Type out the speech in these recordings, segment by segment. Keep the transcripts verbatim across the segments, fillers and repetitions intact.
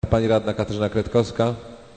Pani radna Katarzyna Kretkowska.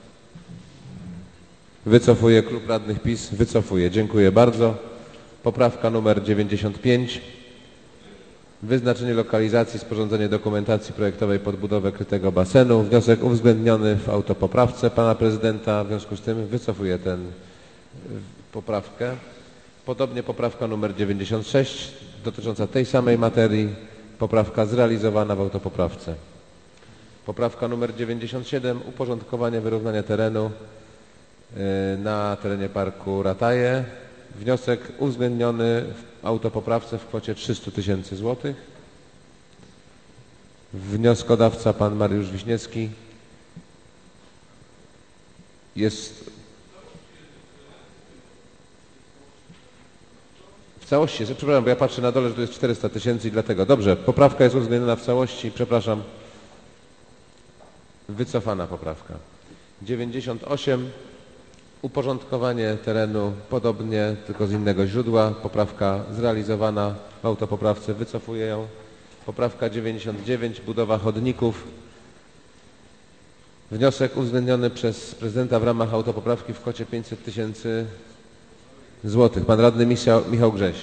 Wycofuje. Klub Radnych PiS wycofuje. Dziękuję bardzo. Poprawka numer dziewięćdziesiąt pięć. Wyznaczenie lokalizacji, sporządzenie dokumentacji projektowej pod budowę krytego basenu. Wniosek uwzględniony w autopoprawce pana prezydenta. W związku z tym wycofuję tę poprawkę. Podobnie poprawka numer dziewięćdziesiąt sześć dotycząca tej samej materii. Poprawka zrealizowana w autopoprawce. Poprawka numer dziewięćdziesiąt siedem. Uporządkowanie wyrównania terenu na terenie Parku Rataje. Wniosek uwzględniony w autopoprawce w kwocie trzysta tysięcy złotych. Wnioskodawca pan Mariusz Wiśniewski. Jest w całości, przepraszam, bo ja patrzę na dole, że tu jest czterysta tysięcy i dlatego. Dobrze, poprawka jest uwzględniona w całości, przepraszam. Wycofana poprawka. dziewięćdziesiąt osiem. Uporządkowanie terenu podobnie, tylko z innego źródła. Poprawka zrealizowana w autopoprawce. Wycofuję ją. Poprawka dziewięćdziesiąt dziewięć. Budowa chodników. Wniosek uwzględniony przez prezydenta w ramach autopoprawki w kwocie pięćset tysięcy złotych. Pan radny Michał Grześ.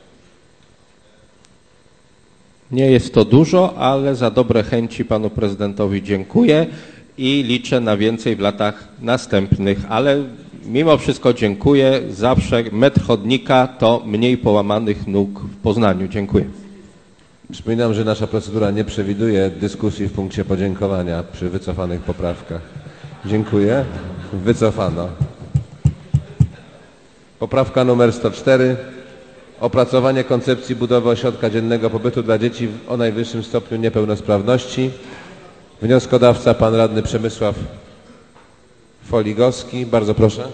Nie jest to dużo, ale za dobre chęci panu prezydentowi dziękuję i liczę na więcej w latach następnych, ale mimo wszystko dziękuję. Zawsze metr chodnika to mniej połamanych nóg w Poznaniu. Dziękuję. Przypominam, że nasza procedura nie przewiduje dyskusji w punkcie podziękowania przy wycofanych poprawkach. Dziękuję. Wycofano. Poprawka numer sto cztery. Opracowanie koncepcji budowy ośrodka dziennego pobytu dla dzieci o najwyższym stopniu niepełnosprawności. Wnioskodawca pan radny Przemysław Foligowski. Bardzo proszę.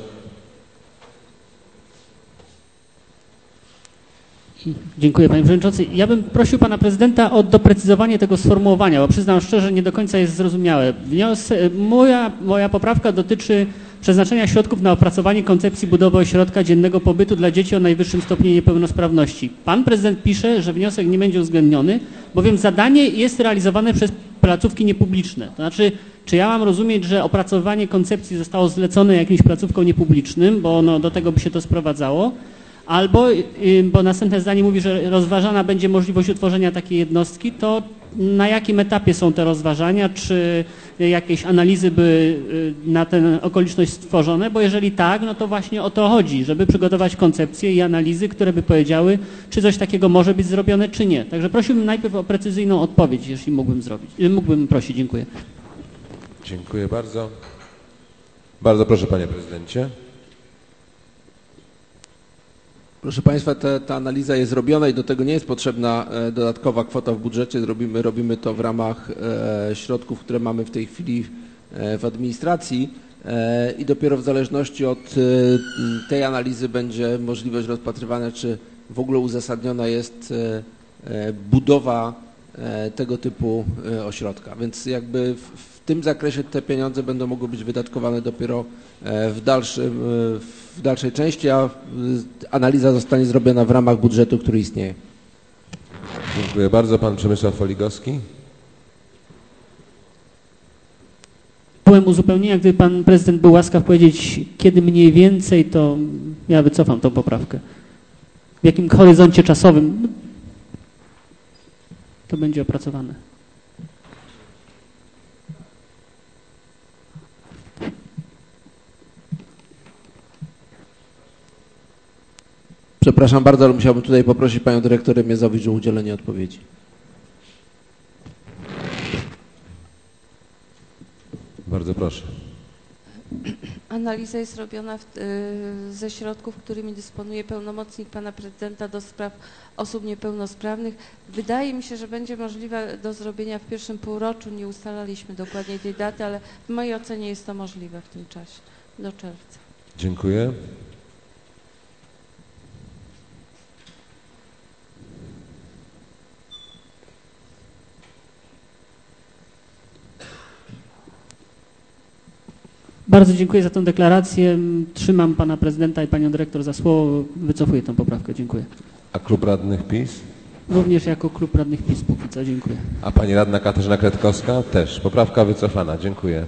Dziękuję panie przewodniczący. Ja bym prosił pana prezydenta o doprecyzowanie tego sformułowania, bo przyznam szczerze, nie do końca jest zrozumiałe. Wnios... Moja, moja poprawka dotyczy przeznaczenia środków na opracowanie koncepcji budowy ośrodka dziennego pobytu dla dzieci o najwyższym stopniu niepełnosprawności. Pan prezydent pisze, że wniosek nie będzie uwzględniony, bowiem zadanie jest realizowane przez placówki niepubliczne. To znaczy, czy ja mam rozumieć, że opracowanie koncepcji zostało zlecone jakimś placówkom niepublicznym, bo no, do tego by się to sprowadzało, albo, bo następne zdanie mówi, że rozważana będzie możliwość utworzenia takiej jednostki, to na jakim etapie są te rozważania, czy jakieś analizy by na tę okoliczność stworzone, bo jeżeli tak, no to właśnie o to chodzi, żeby przygotować koncepcje i analizy, które by powiedziały, czy coś takiego może być zrobione, czy nie. Także prosiłbym najpierw o precyzyjną odpowiedź, jeśli mógłbym zrobić. Mógłbym prosić. Dziękuję. Dziękuję bardzo. Bardzo proszę panie prezydencie. Proszę Państwa, ta, ta analiza jest robiona i do tego nie jest potrzebna e, dodatkowa kwota w budżecie. Robimy, robimy to w ramach e, środków, które mamy w tej chwili e, w administracji e, i dopiero w zależności od e, tej analizy będzie możliwość rozpatrywania, czy w ogóle uzasadniona jest e, e, budowa e, tego typu e, ośrodka. Więc jakby w, w tym zakresie te pieniądze będą mogły być wydatkowane dopiero w, dalszym, w dalszej części, a analiza zostanie zrobiona w ramach budżetu, który istnieje. Dziękuję bardzo. Pan Przemysław Foligowski. Byłem uzupełnienia, gdyby pan prezydent był łaskaw powiedzieć, kiedy mniej więcej, to ja wycofam tą poprawkę. W jakim horyzoncie czasowym to będzie opracowane. Przepraszam bardzo, ale musiałbym tutaj poprosić panią dyrektor Miezowicz o udzielenie odpowiedzi. Bardzo proszę. Analiza jest robiona w, y, ze środków, którymi dysponuje pełnomocnik pana prezydenta do spraw osób niepełnosprawnych. Wydaje mi się, że będzie możliwe do zrobienia w pierwszym półroczu. Nie ustalaliśmy dokładnie tej daty, ale w mojej ocenie jest to możliwe w tym czasie, do czerwca. Dziękuję. Bardzo dziękuję za tę deklarację. Trzymam pana prezydenta i panią dyrektor za słowo. Wycofuję tę poprawkę. Dziękuję. A klub radnych PiS? Również jako klub radnych PiS póki co. Dziękuję. A pani radna Katarzyna Kretkowska? Też. Poprawka wycofana. Dziękuję.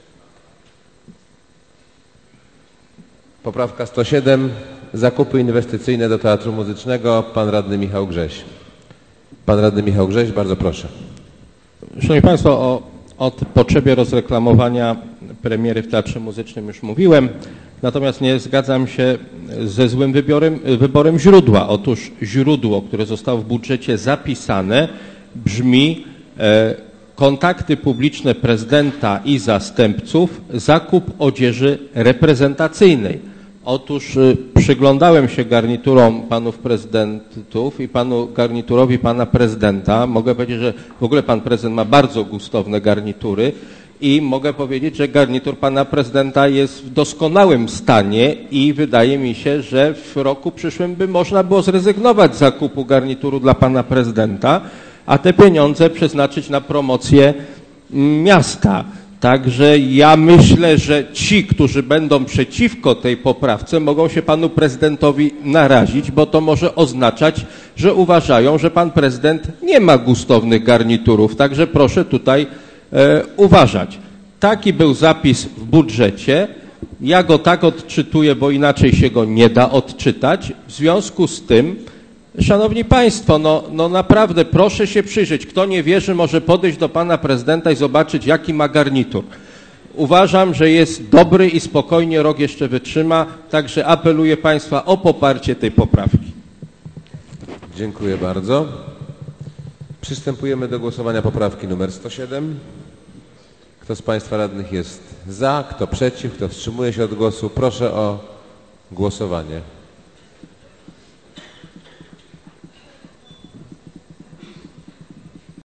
Poprawka sto siedem. Zakupy inwestycyjne do Teatru Muzycznego. Pan radny Michał Grześ. Pan radny Michał Grześ, bardzo proszę. Szanowni Państwo, o, o potrzebie rozreklamowania premiery w Teatrze Muzycznym już mówiłem, natomiast nie zgadzam się ze złym wyborem, wyborem źródła. Otóż źródło, które zostało w budżecie zapisane, brzmi e, kontakty publiczne prezydenta i zastępców, zakup odzieży reprezentacyjnej. Otóż y, przyglądałem się garniturom panów prezydentów i panu garniturowi pana prezydenta. Mogę powiedzieć, że w ogóle pan prezydent ma bardzo gustowne garnitury i mogę powiedzieć, że garnitur pana prezydenta jest w doskonałym stanie i wydaje mi się, że w roku przyszłym by można było zrezygnować z zakupu garnituru dla pana prezydenta, a te pieniądze przeznaczyć na promocję miasta. Także ja myślę, że ci, którzy będą przeciwko tej poprawce, mogą się panu prezydentowi narazić, bo to może oznaczać, że uważają, że pan prezydent nie ma gustownych garniturów. Także proszę tutaj e, uważać. Taki był zapis w budżecie. Ja go tak odczytuję, bo inaczej się go nie da odczytać. W związku z tym, szanowni państwo, no, no naprawdę proszę się przyjrzeć. Kto nie wierzy, może podejść do pana prezydenta i zobaczyć, jaki ma garnitur. Uważam, że jest dobry i spokojnie rok jeszcze wytrzyma, także apeluję państwa o poparcie tej poprawki. Dziękuję bardzo. Przystępujemy do głosowania poprawki numer sto siedem. Kto z państwa radnych jest za, kto przeciw, kto wstrzymuje się od głosu, proszę o głosowanie.